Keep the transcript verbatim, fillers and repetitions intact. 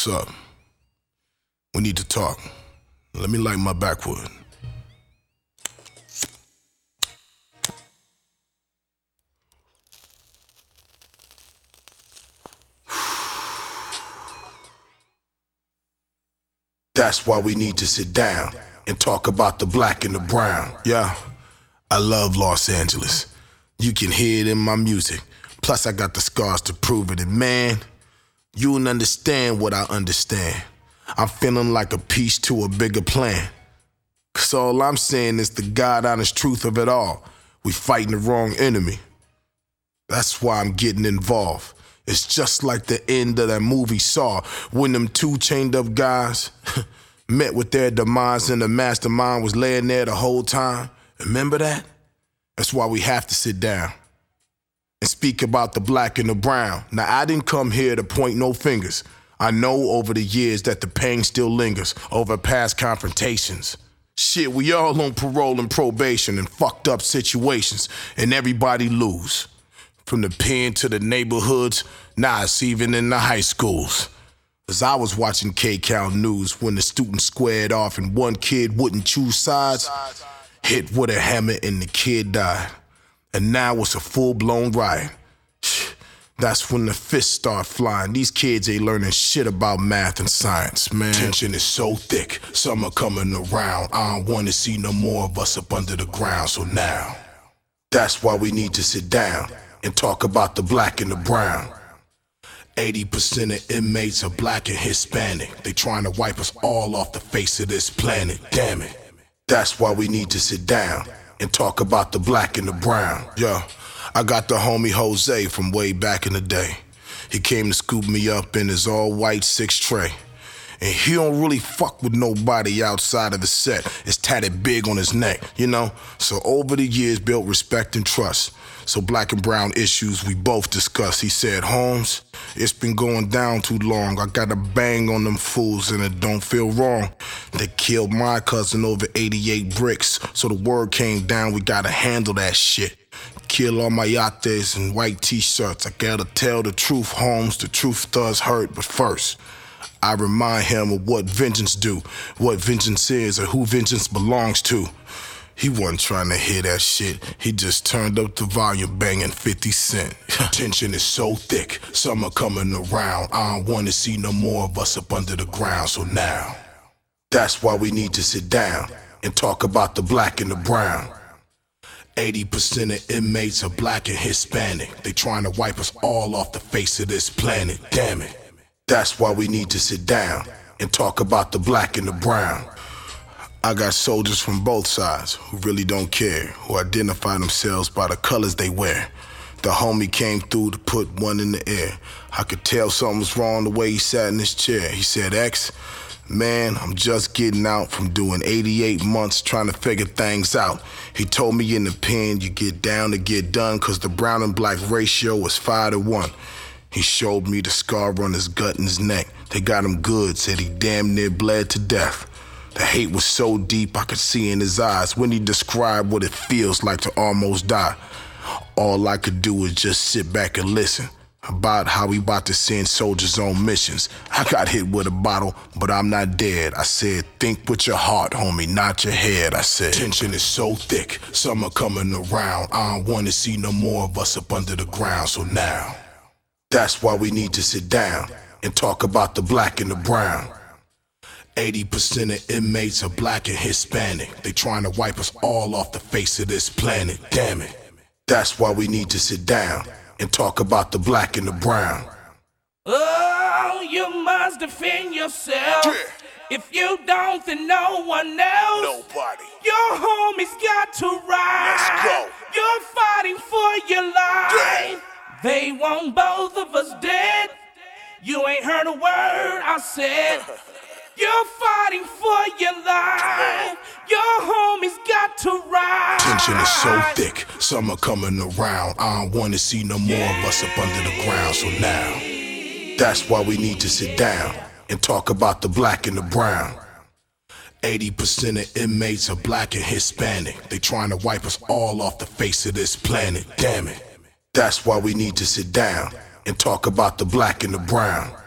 What's up? We need to talk. Let me light my backwood. That's why we need to sit down and talk about the black and the brown. Yeah, I love Los Angeles. You can hear it in my music. Plus I got the scars to prove it. And man, you won't understand what I understand. I'm feeling like a piece to a bigger plan. Cause all I'm saying is the God honest truth of it all. We fighting the wrong enemy. That's why I'm getting involved. It's just like the end of that movie Saw, when them two chained up guys met with their demise and the mastermind was laying there the whole time. Remember that? That's why we have to sit down and speak about the black and the brown. Now, I didn't come here to point no fingers. I know over the years that the pain still lingers over past confrontations. Shit, we all on parole and probation in fucked up situations, and everybody lose. From the pen to the neighborhoods, now it's even in the high schools. As I was watching K-Cal News when the students squared off and one kid wouldn't choose sides, hit with a hammer and the kid died. And now it's a full-blown riot. That's when the fists start flying. These kids ain't learning shit about math and science, man. Tension is so thick, summer coming around. I don't wanna see no more of us up under the ground, so now, that's why we need to sit down and talk about the black and the brown. eighty percent of inmates are black and Hispanic. They trying to wipe us all off the face of this planet, damn it. That's why we need to sit down and talk about the black and the brown. Yo, I got the homie Jose from way back in the day. He came to scoop me up in his all-white six tray. And he don't really fuck with nobody outside of the set. It's tatted big on his neck, you know? So over the years, built respect and trust. So black and brown issues we both discuss. He said, Holmes, it's been going down too long. I gotta bang on them fools and it don't feel wrong. They killed my cousin over eighty-eight bricks. So the word came down, we gotta handle that shit. Kill all my yates and white t-shirts. I gotta tell the truth, Holmes. The truth does hurt, but first, I remind him of what vengeance do, what vengeance is, or who vengeance belongs to. He wasn't trying to hear that shit. He just turned up the volume banging fifty cent. Tension is so thick, summer coming around. I don't wanna see no more of us up under the ground, so now, that's why we need to sit down and talk about the black and the brown. eighty percent of inmates are black and Hispanic. They trying to wipe us all off the face of this planet, damn it. That's why we need to sit down and talk about the black and the brown. I got soldiers from both sides who really don't care, who identify themselves by the colors they wear. The homie came through to put one in the air. I could tell something was wrong the way he sat in his chair. He said, X, man, I'm just getting out from doing eighty-eight months trying to figure things out. He told me in the pen, you get down to get done, cause the brown and black ratio was five to one. He showed me the scar on his gut and his neck. They got him good, said he damn near bled to death. The hate was so deep I could see in his eyes when he described what it feels like to almost die. All I could do was just sit back and listen about how we about to send soldiers on missions. I got hit with a bottle, but I'm not dead. I said, think with your heart, homie, not your head. I said, tension is so thick, summer coming around. I don't wanna see no more of us up under the ground, so now, that's why we need to sit down and talk about the black and the brown. eighty percent of inmates are black and Hispanic. They trying to wipe us all off the face of this planet, damn it. That's why we need to sit down and talk about the black and the brown. Oh, you must defend yourself. Yeah. If you don't, then no one else. Nobody. Your homies got to ride. Let's go. You're fighting for your life. Yeah. They want both of us dead. You ain't heard a word I said. You're fighting for your life. Your homies got to ride. Tension is so thick, summer coming around. I don't wanna see no more of us up under the ground, so now, that's why we need to sit down and talk about the black and the brown. eighty percent of inmates are black and Hispanic. They trying to wipe us all off the face of this planet, damn it. That's why we need to sit down and talk about the black and the brown.